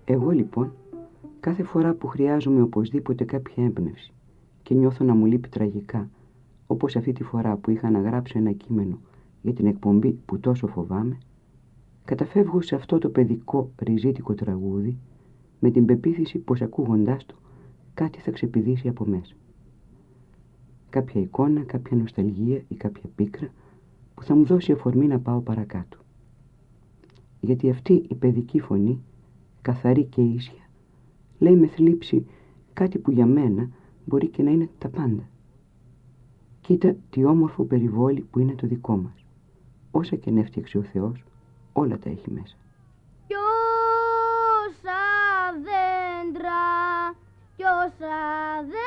Εγώ λοιπόν, κάθε φορά που χρειάζομαι οπωσδήποτε κάποια έμπνευση και νιώθω να μου λείπει τραγικά, όπως αυτή τη φορά που είχα να γράψω ένα κείμενο για την εκπομπή που τόσο φοβάμαι, καταφεύγω σε αυτό το παιδικό ριζίτικο τραγούδι με την πεποίθηση πως ακούγοντάς το κάτι θα ξεπηδήσει από μέσα. Κάποια εικόνα, κάποια νοσταλγία ή κάποια πίκρα που θα μου δώσει αφορμή να πάω παρακάτω. Γιατί αυτή η παιδική φωνή, καθαρή και ίσια, λέει με θλίψη κάτι που για μένα μπορεί και να είναι τα πάντα. Κοίτα τι όμορφο περιβόλι που είναι το δικό μας. Όσα και έφτιαξε ο Θεός, όλα τα έχει μέσα. Κι όσα δέντρα, κι όσα δέντρα